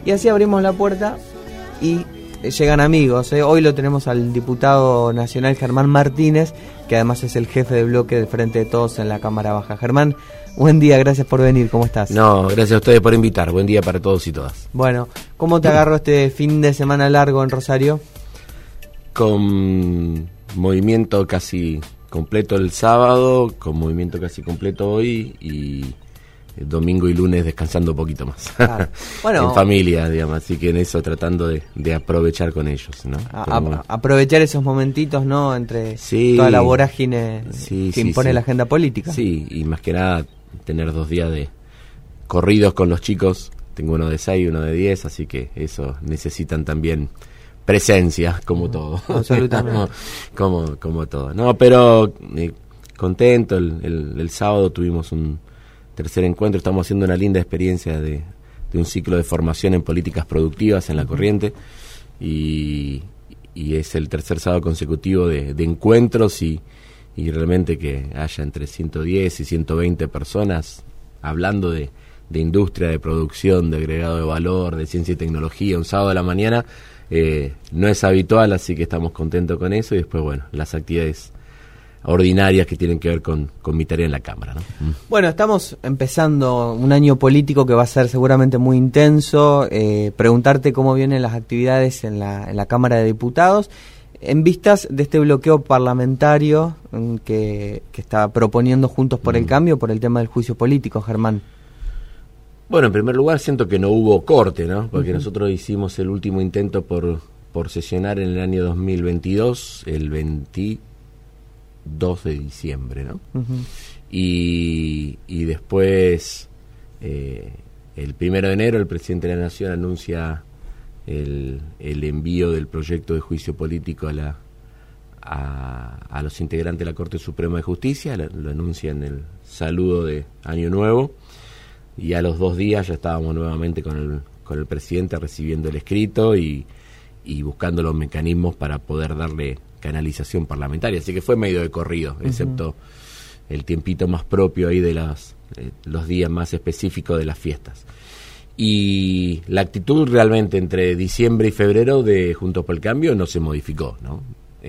Y así abrimos la puerta y llegan amigos. Hoy lo tenemos al diputado nacional Germán Martínez, que además es el jefe de bloque del Frente de Todos en la Cámara Baja. Germán, buen día, gracias por venir, ¿cómo estás? No, gracias a ustedes por invitar, buen día para todos y todas. Bueno, ¿cómo te agarró este fin de semana largo en Rosario? Con movimiento casi completo el sábado, con movimiento casi completo hoy y domingo y lunes descansando un poquito más. Claro. Bueno, en familia, digamos, así que en eso tratando de aprovechar con ellos, ¿no? Aprovechar esos momentitos, ¿no? Entre toda la vorágine que impone la agenda política. Sí, y más que nada tener 2 días de corridos con los chicos. Tengo uno de 6 y uno de 10, así que eso necesitan también presencia, como todo. Absolutamente. como todo. No, pero contento. El sábado tuvimos un tercer encuentro. Estamos haciendo una linda experiencia de un ciclo de formación en políticas productivas en la Corriente y es el tercer sábado consecutivo de encuentros y realmente que haya entre 110 y 120 personas hablando de industria, de producción, de agregado de valor, de ciencia y tecnología, un sábado a la mañana. No es habitual, así que estamos contentos con eso y después, bueno, las actividades ordinarias que tienen que ver con mi tarea en la Cámara, ¿no? Bueno, estamos empezando un año político que va a ser seguramente muy intenso. Preguntarte cómo vienen las actividades en la Cámara de Diputados en vistas de este bloqueo parlamentario que está proponiendo Juntos por el Cambio por el tema del juicio político, Germán. Bueno, en primer lugar siento que no hubo corte, ¿no? Porque nosotros hicimos el último intento por sesionar en el año 2022, el 22 de diciembre, ¿no? Y después, el 1 de enero, el presidente de la Nación anuncia el envío del proyecto de juicio político a los integrantes de la Corte Suprema de Justicia, lo anuncia en el saludo de Año Nuevo, y a los 2 días ya estábamos nuevamente con el presidente recibiendo el escrito y buscando los mecanismos para poder darle canalización parlamentaria, así que fue medio de corrido, excepto el tiempito más propio ahí de los días más específicos de las fiestas. Y la actitud realmente entre diciembre y febrero de Juntos por el Cambio no se modificó, ¿no?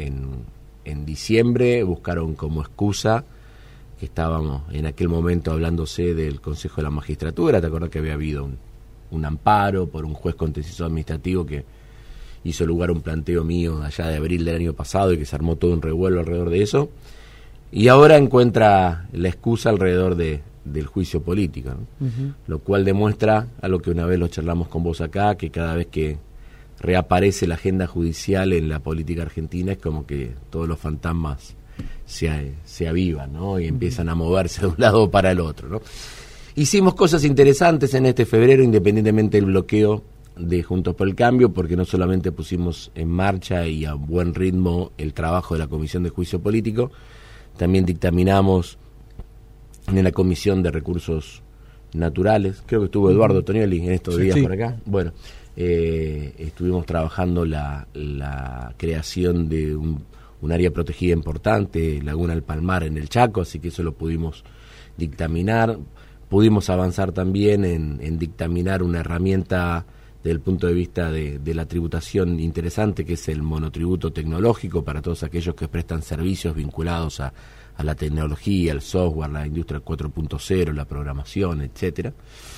En diciembre buscaron como excusa que estábamos en aquel momento hablándose del Consejo de la Magistratura. Te acordás que había habido un amparo por un juez contencioso administrativo que hizo lugar a un planteo mío allá de abril del año pasado y que se armó todo un revuelo alrededor de eso, y ahora encuentra la excusa alrededor del juicio político, ¿no? Lo cual demuestra a lo que una vez lo charlamos con vos acá, que cada vez que reaparece la agenda judicial en la política argentina es como que todos los fantasmas se avivan, ¿no? Y empiezan a moverse de un lado para el otro, ¿no? Hicimos cosas interesantes en este febrero, independientemente del bloqueo de Juntos por el Cambio, porque no solamente pusimos en marcha y a buen ritmo el trabajo de la Comisión de Juicio Político, también dictaminamos en la Comisión de Recursos Naturales, creo que estuvo Eduardo Tonioli en estos días por acá. Bueno, estuvimos trabajando la creación de un área protegida importante, Laguna del Palmar en el Chaco, así que eso lo pudimos dictaminar. Pudimos avanzar también en dictaminar una herramienta desde el punto de vista de la tributación interesante, que es el monotributo tecnológico para todos aquellos que prestan servicios vinculados a la tecnología, al software, la industria 4.0, la programación, etcétera.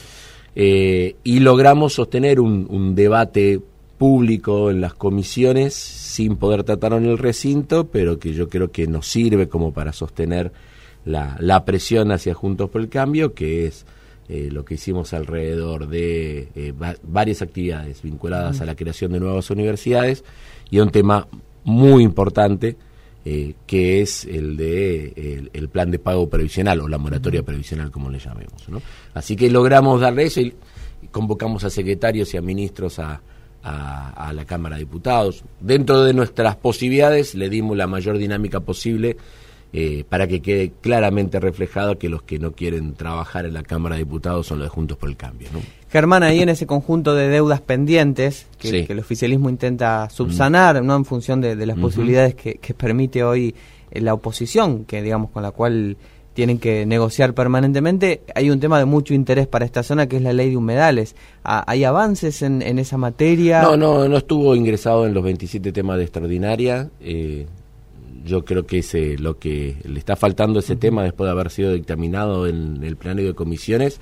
Y logramos sostener un debate público en las comisiones sin poder tratarlo en el recinto, pero que yo creo que nos sirve como para sostener la presión hacia Juntos por el Cambio, que es lo que hicimos alrededor de varias actividades vinculadas a la creación de nuevas universidades y a un tema muy importante que es el plan de pago previsional o la moratoria previsional, como le llamemos, ¿no? Así que logramos darle eso y convocamos a secretarios y a ministros a la Cámara de Diputados. Dentro de nuestras posibilidades le dimos la mayor dinámica posible para que quede claramente reflejado que los que no quieren trabajar en la Cámara de Diputados son los de Juntos por el Cambio, ¿no? Germán, ahí en ese conjunto de deudas pendientes que el oficialismo intenta subsanar, ¿no? En función de las posibilidades que permite hoy la oposición, que digamos con la cual tienen que negociar permanentemente. Hay un tema de mucho interés para esta zona que es la ley de humedales. ¿Hay avances en esa materia? No estuvo ingresado en los 27 temas de extraordinaria. Yo creo que lo que le está faltando ese tema después de haber sido dictaminado en el plenario de comisiones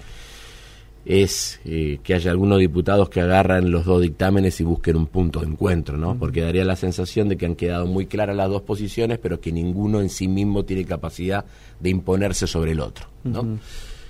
es que haya algunos diputados que agarran los dos dictámenes y busquen un punto de encuentro, ¿no? Porque daría la sensación de que han quedado muy claras las dos posiciones, pero que ninguno en sí mismo tiene capacidad de imponerse sobre el otro, ¿no?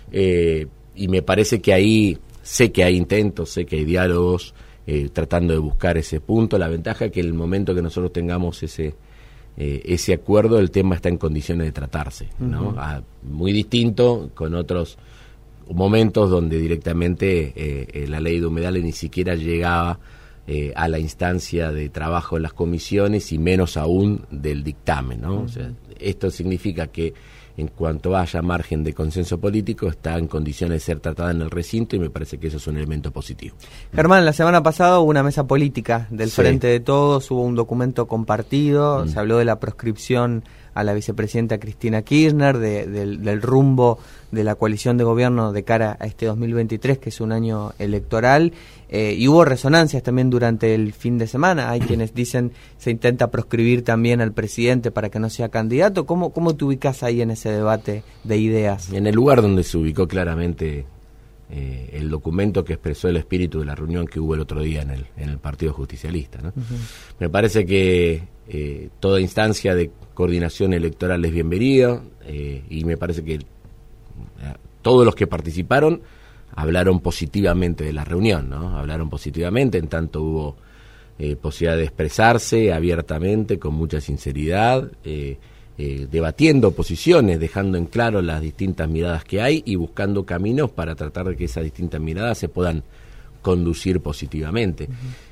Y me parece que ahí, sé que hay intentos, sé que hay diálogos tratando de buscar ese punto. La ventaja es que en el momento que nosotros tengamos ese acuerdo, el tema está en condiciones de tratarse, ¿no? Muy distinto con otros momentos donde directamente la ley de humedales ni siquiera llegaba a la instancia de trabajo en las comisiones y menos aún del dictamen, ¿no? O sea, esto significa que en cuanto haya margen de consenso político, está en condiciones de ser tratada en el recinto y me parece que eso es un elemento positivo. Germán, la semana pasada hubo una mesa política del Frente de Todos, hubo un documento compartido, se habló de la proscripción a la vicepresidenta Cristina Kirchner, del rumbo de la coalición de gobierno de cara a este 2023, que es un año electoral, y hubo resonancias también durante el fin de semana. Hay quienes dicen se intenta proscribir también al presidente para que no sea candidato. ¿Cómo te ubicás ahí en ese debate de ideas? En el lugar donde se ubicó claramente el documento que expresó el espíritu de la reunión que hubo el otro día en el Partido Justicialista, ¿no? Me parece que toda instancia de coordinación electoral es bienvenida, y me parece que todos los que participaron hablaron positivamente de la reunión, ¿no? Hablaron positivamente, en tanto hubo posibilidad de expresarse abiertamente, con mucha sinceridad, debatiendo posiciones, dejando en claro las distintas miradas que hay y buscando caminos para tratar de que esas distintas miradas se puedan conducir positivamente.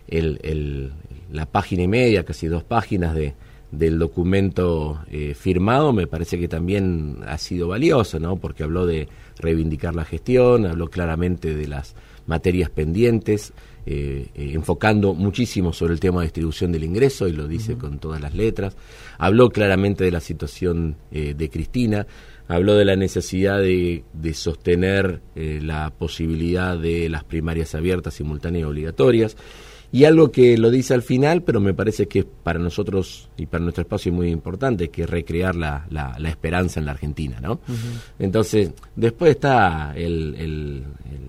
La página y media, casi 2 páginas del documento firmado, me parece que también ha sido valioso, ¿no? Porque habló de reivindicar la gestión, habló claramente de las materias pendientes, enfocando muchísimo sobre el tema de distribución del ingreso, y lo dice con todas las letras. Habló claramente de la situación de Cristina, habló de la necesidad de sostener la posibilidad de las primarias abiertas, simultáneas y obligatorias. Y algo que lo dice al final, pero me parece que para nosotros y para nuestro espacio es muy importante, que es recrear la esperanza en la Argentina, ¿no? Entonces, después está el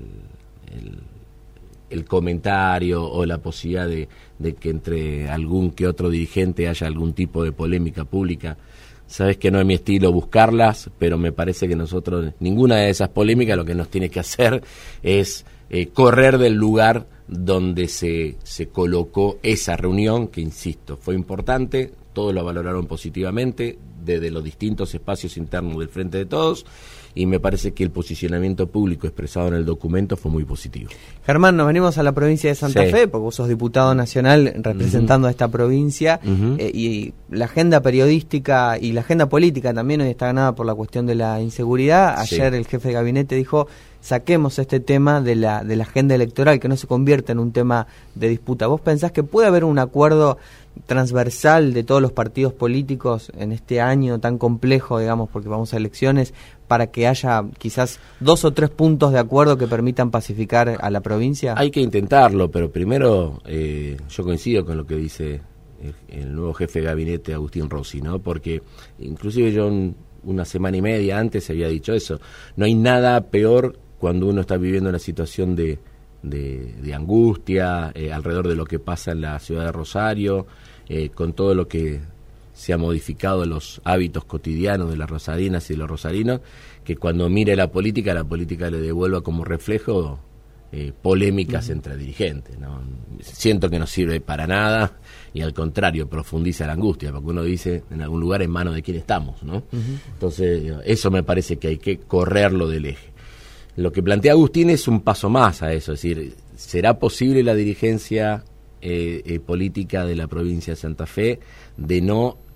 comentario o la posibilidad de que entre algún que otro dirigente haya algún tipo de polémica pública. Sabes que no es mi estilo buscarlas, pero me parece que nosotros, ninguna de esas polémicas, lo que nos tiene que hacer es correr del lugar donde se colocó esa reunión, que insisto, fue importante, todos lo valoraron positivamente, desde los distintos espacios internos del Frente de Todos, y me parece que el posicionamiento público expresado en el documento fue muy positivo. Germán, nos venimos a la provincia de Santa Fe, porque vos sos diputado nacional representando a esta provincia, y la agenda periodística y la agenda política también hoy está ganada por la cuestión de la inseguridad. Ayer el jefe de gabinete dijo: saquemos este tema de la agenda electoral, que no se convierta en un tema de disputa. ¿Vos pensás que puede haber un acuerdo transversal de todos los partidos políticos en este año tan complejo, digamos, porque vamos a elecciones, para que haya quizás 2 o 3 puntos de acuerdo que permitan pacificar a la provincia? Hay que intentarlo, pero primero yo coincido con lo que dice el nuevo jefe de gabinete, Agustín Rossi, ¿no? Porque inclusive yo una semana y media antes había dicho eso. No hay nada peor cuando uno está viviendo una situación de angustia alrededor de lo que pasa en la ciudad de Rosario, con todo lo que se ha modificado los hábitos cotidianos de las rosarinas y de los rosarinos, que cuando mire la política le devuelva como reflejo polémicas entre dirigentes, ¿no? Siento que no sirve para nada y al contrario profundiza la angustia, porque uno dice en algún lugar en manos de quién estamos, ¿no? Entonces eso me parece que hay que correrlo del eje. Lo que plantea Agustín es un paso más a eso, es decir, ¿será posible la dirigencia política de la provincia de Santa Fe de no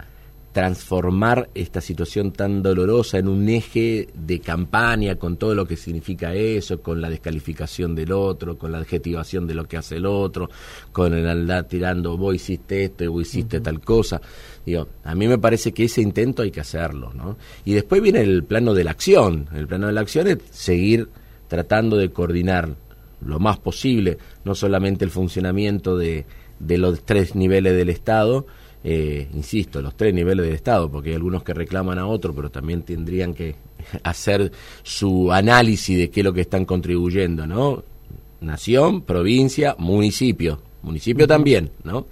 transformar esta situación tan dolorosa en un eje de campaña con todo lo que significa eso, con la descalificación del otro, con la adjetivación de lo que hace el otro, con el andar tirando vos hiciste esto y vos hiciste tal cosa. Digo, a mí me parece que ese intento hay que hacerlo, ¿no? Y después viene el plano de la acción. El plano de la acción es seguir tratando de coordinar lo más posible, no solamente el funcionamiento de los 3 niveles del Estado, insisto, los 3 niveles del Estado, porque hay algunos que reclaman a otro, pero también tendrían que hacer su análisis de qué es lo que están contribuyendo, ¿no? Nación, provincia, municipio también, ¿no?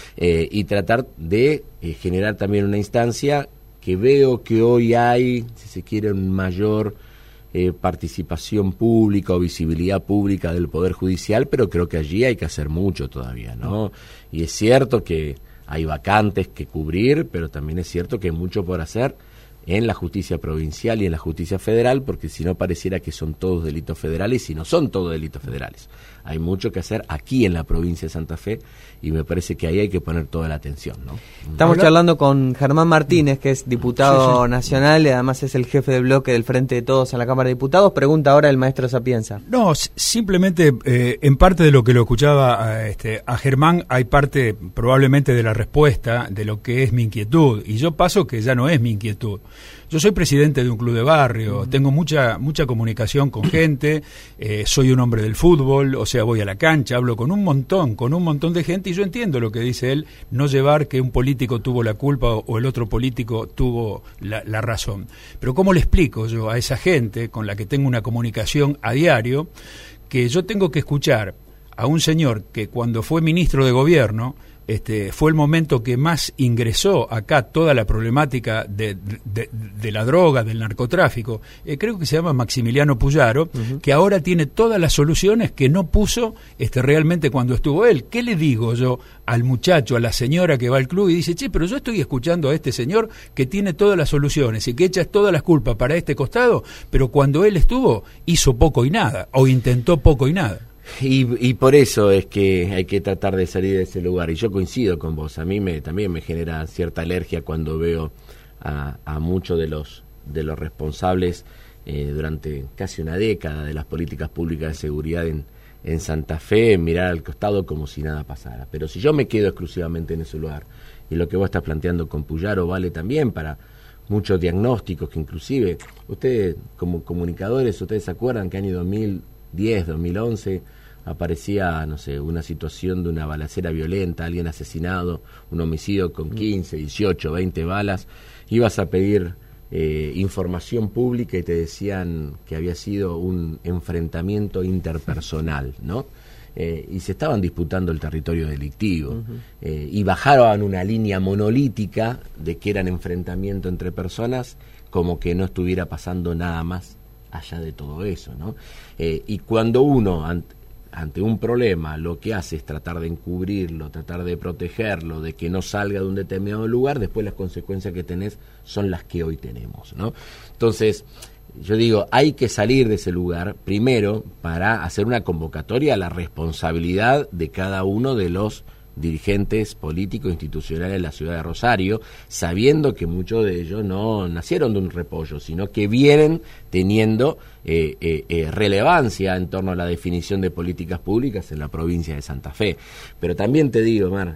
Y tratar de generar también una instancia que veo que hoy hay, si se quiere, un mayor participación pública o visibilidad pública del Poder Judicial, pero creo que allí hay que hacer mucho todavía, ¿no? Y es cierto que hay vacantes que cubrir, pero también es cierto que hay mucho por hacer en la justicia provincial y en la justicia federal, porque si no pareciera que son todos delitos federales, y no son todos delitos federales. Hay mucho que hacer aquí en la provincia de Santa Fe, y me parece que ahí hay que poner toda la atención, ¿no? Estamos charlando con Germán Martínez, que es diputado nacional y además es el jefe de bloque del Frente de Todos en la Cámara de Diputados. Pregunta ahora el maestro Sapienza. No, simplemente en parte de lo que lo escuchaba a Germán, hay parte probablemente de la respuesta de lo que es mi inquietud, y yo paso que ya no es mi inquietud. Yo soy presidente de un club de barrio, tengo mucha comunicación con gente, soy un hombre del fútbol, o sea, voy a la cancha, hablo con un montón de gente, y yo entiendo lo que dice él, no llevar que un político tuvo la culpa o el otro político tuvo la razón. Pero ¿cómo le explico yo a esa gente con la que tengo una comunicación a diario, que yo tengo que escuchar a un señor que cuando fue ministro de gobierno, fue el momento que más ingresó acá toda la problemática de la droga, del narcotráfico, creo que se llama Maximiliano Puyaro, que ahora tiene todas las soluciones que no puso realmente cuando estuvo él? ¿Qué le digo yo al muchacho, a la señora que va al club y dice, che, pero yo estoy escuchando a este señor que tiene todas las soluciones y que echa todas las culpas para este costado, pero cuando él estuvo hizo poco y nada, o intentó poco y nada? Y por eso es que hay que tratar de salir de ese lugar, y yo coincido con vos. A mí también me genera cierta alergia cuando veo a muchos de los responsables durante casi una década de las políticas públicas de seguridad en Santa Fe mirar al costado como si nada pasara. Pero si yo me quedo exclusivamente en ese lugar, y lo que vos estás planteando con Puyaro vale también para muchos diagnósticos que inclusive ustedes como comunicadores, ustedes se acuerdan que año 2010, 2011 aparecía, no sé, una situación de una balacera violenta, alguien asesinado, un homicidio con 15, 18, 20 balas, ibas a pedir información pública y te decían que había sido un enfrentamiento interpersonal, ¿no? Y se estaban disputando el territorio delictivo, y bajaban una línea monolítica de que eran enfrentamientos entre personas, como que no estuviera pasando nada más allá de todo eso, ¿no? Y cuando uno ante un problema lo que hace es tratar de encubrirlo, tratar de protegerlo, de que no salga de un determinado lugar, después las consecuencias que tenés son las que hoy tenemos, ¿no? Entonces, yo digo, hay que salir de ese lugar primero para hacer una convocatoria a la responsabilidad de cada uno de los dirigentes políticos institucionales de la ciudad de Rosario, sabiendo que muchos de ellos no nacieron de un repollo, sino que vienen teniendo relevancia en torno a la definición de políticas públicas en la provincia de Santa Fe. Pero también te digo, Mar,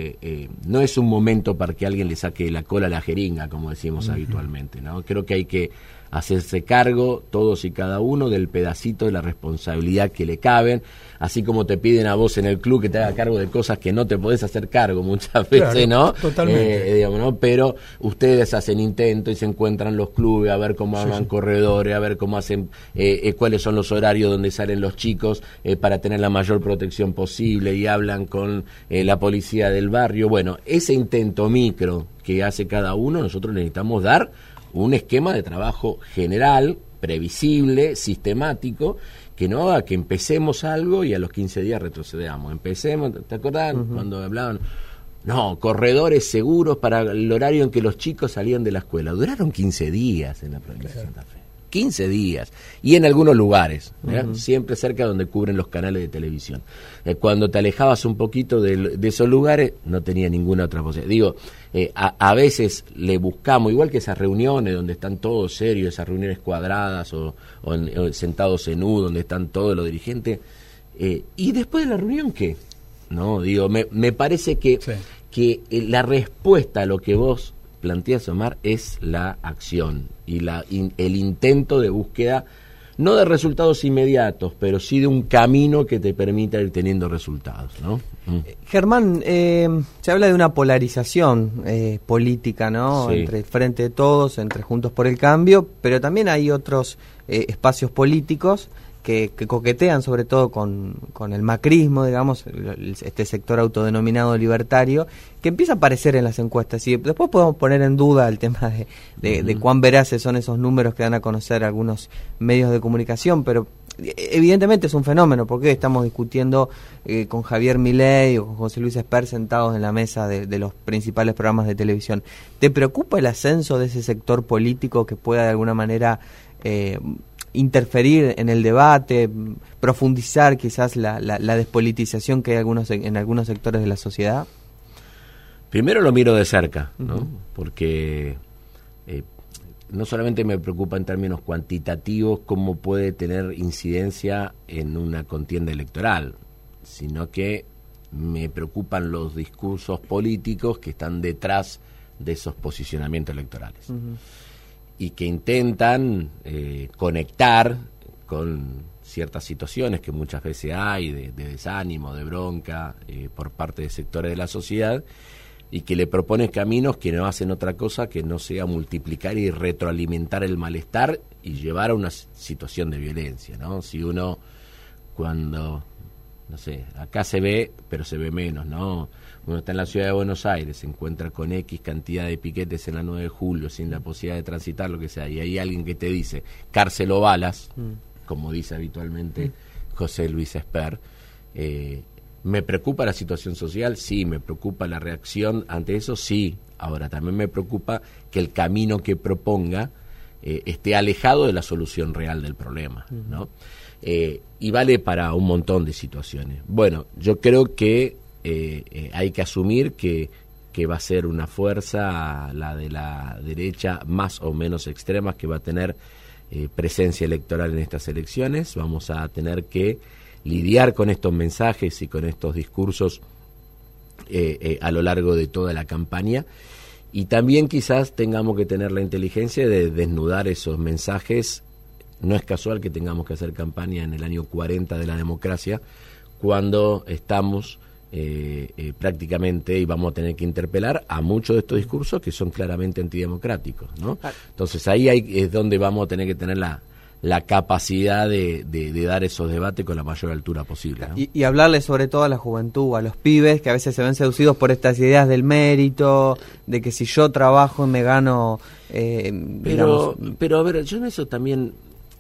no es un momento para que alguien le saque la cola a la jeringa, como decimos habitualmente, ¿no? Creo que hay que hacerse cargo todos y cada uno del pedacito de la responsabilidad que le caben, así como te piden a vos en el club que te haga cargo de cosas que no te podés hacer cargo muchas veces, claro, ¿no? Totalmente. Digamos, ¿no? Pero ustedes hacen intentos y se encuentran los clubes a ver cómo hagan corredores, a ver cómo hacen, cuáles son los horarios donde salen los chicos para tener la mayor protección posible, y hablan con la policía del barrio. Bueno, ese intento micro que hace cada uno, nosotros necesitamos dar un esquema de trabajo general, previsible, sistemático, que no haga que empecemos algo y a los 15 días retrocedamos. Empecemos, ¿te acordás cuando hablaban? No, corredores seguros para el horario en que los chicos salían de la escuela. Duraron 15 días en la provincia de Santa Fe. 15 días, y en algunos lugares, siempre cerca donde cubren los canales de televisión. Cuando te alejabas un poquito de esos lugares, no tenía ninguna otra posibilidad. Digo, a veces le buscamos, igual que esas reuniones donde están todos serios, esas reuniones cuadradas o sentados en U, donde están todos los dirigentes, y después de la reunión, ¿qué? No, digo, me parece que la respuesta a lo que vos planteas, Omar, es la acción y el intento de búsqueda, no de resultados inmediatos, pero sí de un camino que te permita ir teniendo resultados, ¿no? Germán, se habla de una polarización política, ¿no? Sí. Entre Frente de Todos, entre Juntos por el Cambio, pero también hay otros espacios políticos que coquetean sobre todo con el macrismo, digamos, este sector autodenominado libertario, que empieza a aparecer en las encuestas. Y después podemos poner en duda el tema de cuán veraces son esos números que dan a conocer algunos medios de comunicación, pero evidentemente es un fenómeno, porque estamos discutiendo con Javier Milei o con José Luis Esper sentados en la mesa de los principales programas de televisión. ¿Te preocupa el ascenso de ese sector político que pueda de alguna manera interferir en el debate, profundizar quizás la despolitización que hay en algunos sectores de la sociedad? Primero lo miro de cerca, ¿no? Porque no solamente me preocupa en términos cuantitativos cómo puede tener incidencia en una contienda electoral, sino que me preocupan los discursos políticos que están detrás de esos posicionamientos electorales. Y que intentan conectar con ciertas situaciones que muchas veces hay de desánimo, de bronca por parte de sectores de la sociedad, y que le proponen caminos que no hacen otra cosa que no sea multiplicar y retroalimentar el malestar y llevar a una situación de violencia, ¿no? Si uno, cuando, no sé, acá se ve, pero se ve menos, ¿no? Uno está en la ciudad de Buenos Aires, se encuentra con X cantidad de piquetes en la 9 de julio, sin la posibilidad de transitar, lo que sea, y hay alguien que te dice, cárcel o balas, como dice habitualmente José Luis Esper. ¿Me preocupa la situación social? Sí. ¿Me preocupa la reacción ante eso? Sí. Ahora, también me preocupa que el camino que proponga esté alejado de la solución real del problema, ¿no? Y vale para un montón de situaciones. Bueno, yo creo que hay que asumir que va a ser una fuerza, la de la derecha, más o menos extrema, que va a tener presencia electoral en estas elecciones. Vamos a tener que lidiar con estos mensajes y con estos discursos a lo largo de toda la campaña, y también quizás tengamos que tener la inteligencia de desnudar esos mensajes. No es casual que tengamos que hacer campaña en el año 40 de la democracia, cuando estamos prácticamente, y vamos a tener que interpelar a muchos de estos discursos que son claramente antidemocráticos, ¿no? Entonces ahí es donde vamos a tener que tener la capacidad de dar esos debates con la mayor altura posible, ¿no? Y hablarle sobre todo a la juventud, a los pibes, que a veces se ven seducidos por estas ideas del mérito, de que si yo trabajo me gano... pero a ver, yo en eso también...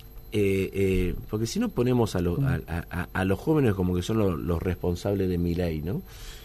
porque si no ponemos a los jóvenes como que son los responsables de Milei, ¿no?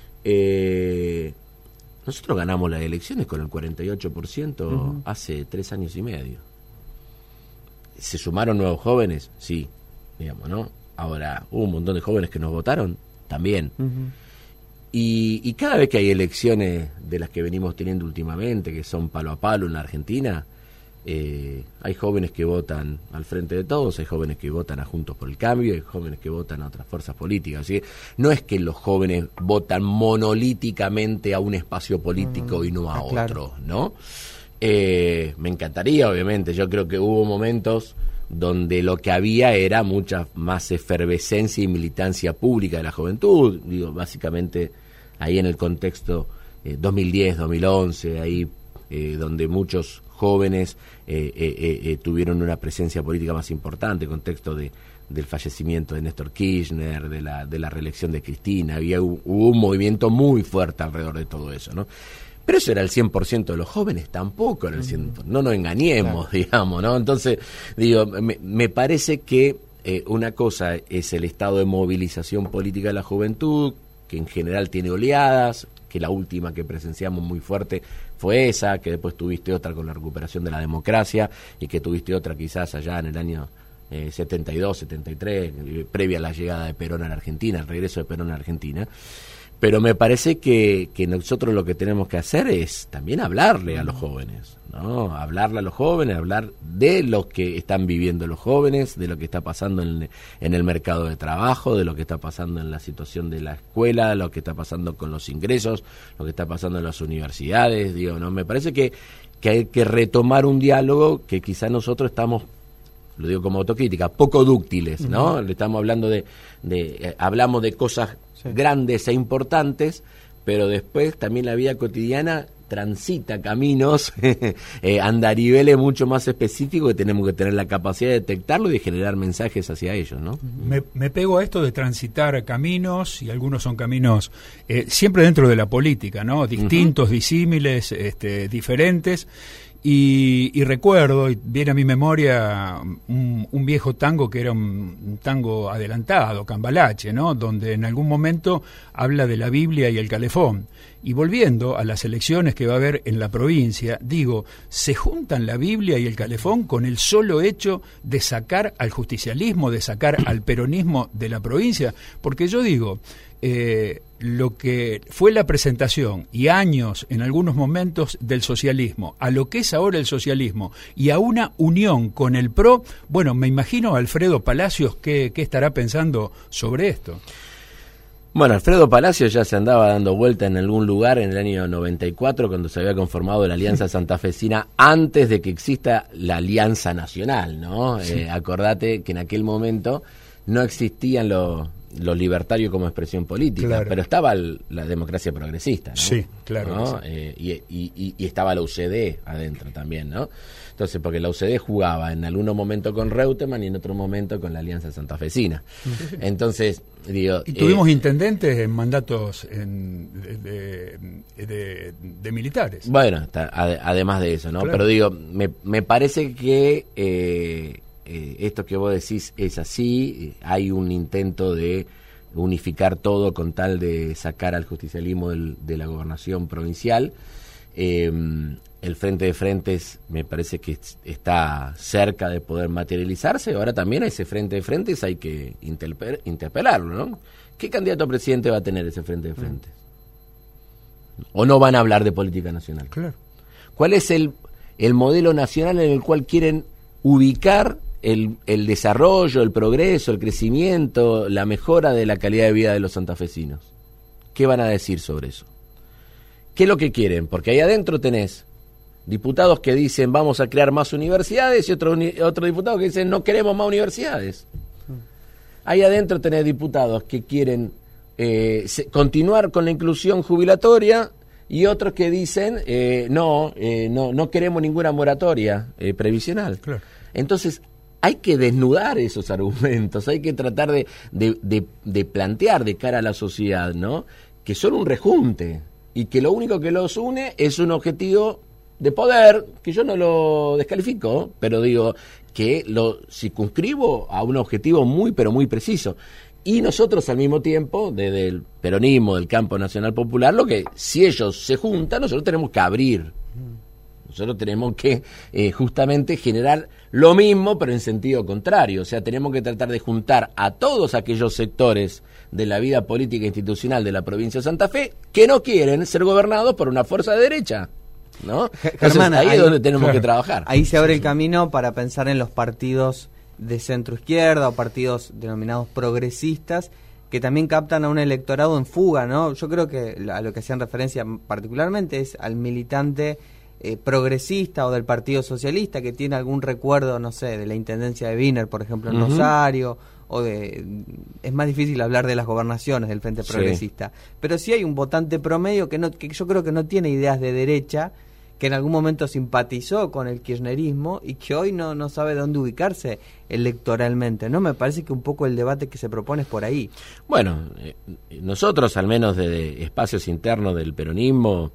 Nosotros ganamos las elecciones con el 48% hace 3 años y medio. ¿Se sumaron nuevos jóvenes? Sí, digamos, ¿no? Ahora, ¿hubo un montón de jóvenes que nos votaron? También. Y cada vez que hay elecciones de las que venimos teniendo últimamente, que son palo a palo en la Argentina, hay jóvenes que votan al Frente de Todos, hay jóvenes que votan a Juntos por el Cambio, hay jóvenes que votan a otras fuerzas políticas. ¿Sí? No es que los jóvenes votan monolíticamente a un espacio político y no a otro, claro, ¿no? Me encantaría, obviamente. Yo creo que hubo momentos donde lo que había era mucha más efervescencia y militancia pública de la juventud. Digo, básicamente ahí en el contexto 2010, 2011, ahí donde muchos jóvenes tuvieron una presencia política más importante, contexto del fallecimiento de Néstor Kirchner, de la reelección de Cristina. Hubo un movimiento muy fuerte alrededor de todo eso, ¿no? Pero eso era el 100% de los jóvenes, tampoco era el 100%, no nos engañemos, claro, digamos, ¿no? Entonces, digo, me parece que una cosa es el estado de movilización política de la juventud, que en general tiene oleadas, que la última que presenciamos muy fuerte fue esa, que después tuviste otra con la recuperación de la democracia y que tuviste otra quizás allá en el año 72, 73, previa a la llegada de Perón a la Argentina, el regreso de Perón a la Argentina. Pero me parece que nosotros lo que tenemos que hacer es también hablarle a los jóvenes, ¿no? Hablarle a los jóvenes, hablar de lo que están viviendo los jóvenes, de lo que está pasando en el mercado de trabajo, de lo que está pasando en la situación de la escuela, lo que está pasando con los ingresos, lo que está pasando en las universidades, digo, ¿no? Me parece que hay que retomar un diálogo que quizá nosotros estamos, lo digo como autocrítica, poco dúctiles, ¿no? Le estamos hablando hablamos de cosas grandes e importantes, pero después también la vida cotidiana transita caminos, andariveles mucho más específicos que tenemos que tener la capacidad de detectarlo y de generar mensajes hacia ellos, ¿no? Me pego a esto de transitar caminos, y algunos son caminos siempre dentro de la política, ¿no? Distintos, disímiles, diferentes. Y recuerdo, y viene a mi memoria un viejo tango que era un tango adelantado, Cambalache, ¿no? Donde en algún momento habla de la Biblia y el calefón. Y volviendo a las elecciones que va a haber en la provincia, digo, ¿se juntan la Biblia y el calefón con el solo hecho de sacar al justicialismo, de sacar al peronismo de la provincia? Porque yo digo, lo que fue la presentación y años en algunos momentos del socialismo a lo que es ahora el socialismo y a una unión con el PRO, bueno, me imagino a Alfredo Palacios qué estará pensando sobre esto. Bueno, Alfredo Palacios ya se andaba dando vuelta en algún lugar en el año 94 cuando se había conformado la Alianza Santafesina antes de que exista la Alianza Nacional, ¿no? Sí. Acordate que en aquel momento no existían los libertarios como expresión política, claro, pero estaba la democracia progresista, ¿no? Sí, claro. ¿No? Sí. Y estaba la UCD adentro también, ¿no? Entonces, porque la UCD jugaba en algún momento con Reutemann y en otro momento con la Alianza Santafesina. Entonces, digo... Y tuvimos intendentes en mandatos de militares. Bueno, además de eso, ¿no? Claro. Pero digo, me parece que... esto que vos decís es así, hay un intento de unificar todo con tal de sacar al justicialismo de la gobernación provincial. El Frente de Frentes me parece que está cerca de poder materializarse. Ahora también a ese Frente de Frentes hay que interpelarlo, ¿no? ¿Qué candidato a presidente va a tener ese Frente de Frentes? ¿O no van a hablar de política nacional? Claro. ¿Cuál es el modelo nacional en el cual quieren ubicar el desarrollo, el progreso, el crecimiento, la mejora de la calidad de vida de los santafesinos? ¿Qué van a decir sobre eso? ¿Qué es lo que quieren? Porque ahí adentro tenés diputados que dicen vamos a crear más universidades y otro diputado que dicen no queremos más universidades. Ahí adentro tenés diputados que quieren continuar con la inclusión jubilatoria y otros que dicen no queremos ninguna moratoria previsional. Claro. Entonces hay que desnudar esos argumentos, hay que tratar de plantear de cara a la sociedad, ¿no? Que son un rejunte y que lo único que los une es un objetivo de poder, que yo no lo descalifico, pero digo que lo circunscribo a un objetivo muy pero muy preciso. Y nosotros al mismo tiempo, desde el peronismo, del campo nacional popular, lo que si ellos se juntan, nosotros tenemos que abrir. Nosotros tenemos que justamente generar lo mismo, pero en sentido contrario. O sea, tenemos que tratar de juntar a todos aquellos sectores de la vida política e institucional de la provincia de Santa Fe que no quieren ser gobernados por una fuerza de derecha, ¿no? Germán, ahí es donde tenemos que trabajar. Ahí se abre el camino para pensar en los partidos de centro izquierda o partidos denominados progresistas que también captan a un electorado en fuga, ¿no? Yo creo que a lo que hacían referencia particularmente es al militante progresista o del Partido Socialista que tiene algún recuerdo, no sé, de la intendencia de Wiener, por ejemplo, en Rosario, o es más difícil hablar de las gobernaciones del Frente Progresista, pero sí hay un votante promedio que yo creo que no tiene ideas de derecha, que en algún momento simpatizó con el kirchnerismo y que hoy no sabe dónde ubicarse electoralmente, ¿no? Me parece que un poco el debate que se propone es por ahí. Bueno, nosotros al menos de espacios internos del peronismo,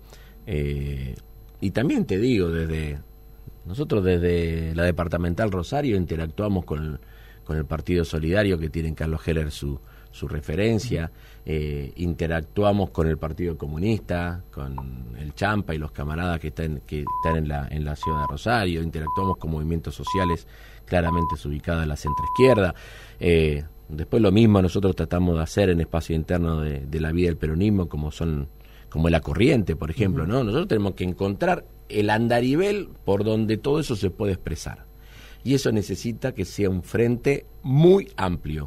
y también te digo, nosotros desde la departamental Rosario interactuamos con el Partido Solidario que tiene en Carlos Heller su su referencia. Interactuamos con el Partido Comunista, con el Champa y los camaradas que están en la ciudad de Rosario. Interactuamos con movimientos sociales claramente ubicados en la centroizquierda. Después lo mismo nosotros tratamos de hacer en espacio interno de la vida del peronismo, como es la corriente, por ejemplo, ¿no? Nosotros tenemos que encontrar el andarivel por donde todo eso se puede expresar. Y eso necesita que sea un frente muy amplio,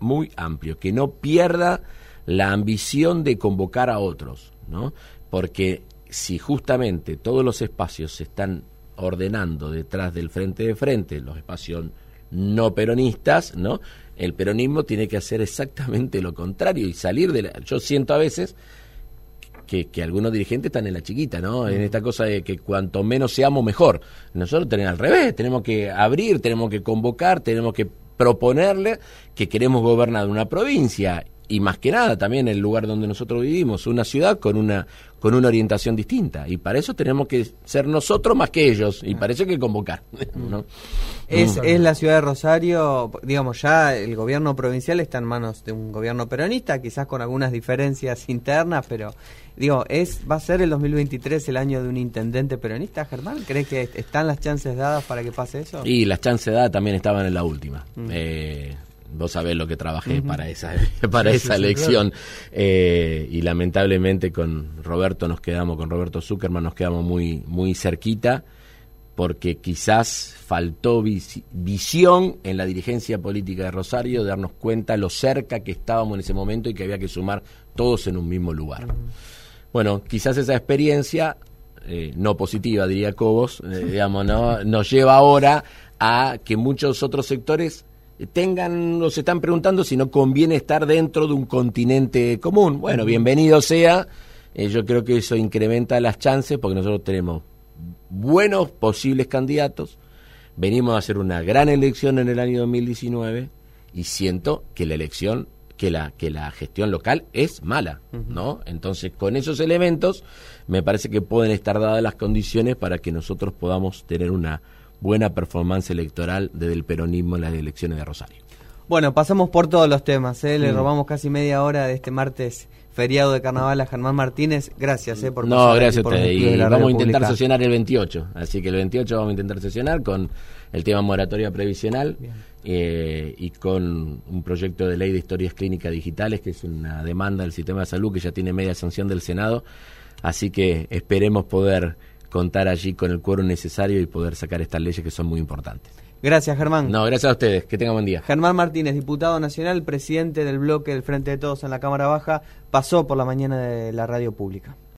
que no pierda la ambición de convocar a otros, ¿no? Porque si justamente todos los espacios se están ordenando detrás del frente de frente, los espacios no peronistas, ¿no? El peronismo tiene que hacer exactamente lo contrario y salir de yo siento a veces que algunos dirigentes están en la chiquita, ¿no? En esta cosa de que cuanto menos seamos, mejor. Nosotros tenemos al revés, tenemos que abrir, tenemos que convocar, tenemos que proponerle que queremos gobernar una provincia y más que nada también el lugar donde nosotros vivimos, una ciudad con una orientación distinta, y para eso tenemos que ser nosotros más que ellos, y para eso hay que convocar, ¿no? Es la ciudad de Rosario, digamos, ya el gobierno provincial está en manos de un gobierno peronista, quizás con algunas diferencias internas, pero digo, ¿va a ser el 2023 el año de un intendente peronista, Germán? ¿Crees que están las chances dadas para que pase eso? Y las chances dadas también estaban en la última. Vos sabés lo que trabajé para esa elección, claro. Y lamentablemente con Roberto Zuckerman nos quedamos muy cerquita, porque quizás faltó visión en la dirigencia política de Rosario de darnos cuenta lo cerca que estábamos en ese momento y que había que sumar todos en un mismo lugar. Bueno, quizás esa experiencia, no positiva diría Cobos, digamos, ¿no? Nos lleva ahora a que muchos otros sectores se están preguntando si no conviene estar dentro de un continente común. Bueno, bienvenido sea. Yo creo que eso incrementa las chances, porque nosotros tenemos buenos posibles candidatos. Venimos a hacer una gran elección en el año 2019 y siento que la elección, que la gestión local es mala, ¿no? Entonces, con esos elementos, me parece que pueden estar dadas las condiciones para que nosotros podamos tener una buena performance electoral desde el peronismo en las elecciones de Rosario. Bueno, pasamos por todos los temas, Le robamos casi media hora de este martes feriado de carnaval a Germán Martínez. Gracias por pasar. No, gracias a ustedes. Y vamos a intentar sesionar el 28. Así que el 28 vamos a intentar sesionar con el tema moratoria previsional y con un proyecto de ley de historias clínicas digitales, que es una demanda del sistema de salud que ya tiene media sanción del Senado. Así que esperemos poder contar allí con el quórum necesario y poder sacar estas leyes que son muy importantes. Gracias, Germán. No, gracias a ustedes. Que tengan buen día. Germán Martínez, diputado nacional, presidente del bloque del Frente de Todos en la Cámara Baja, pasó por la mañana de la radio pública.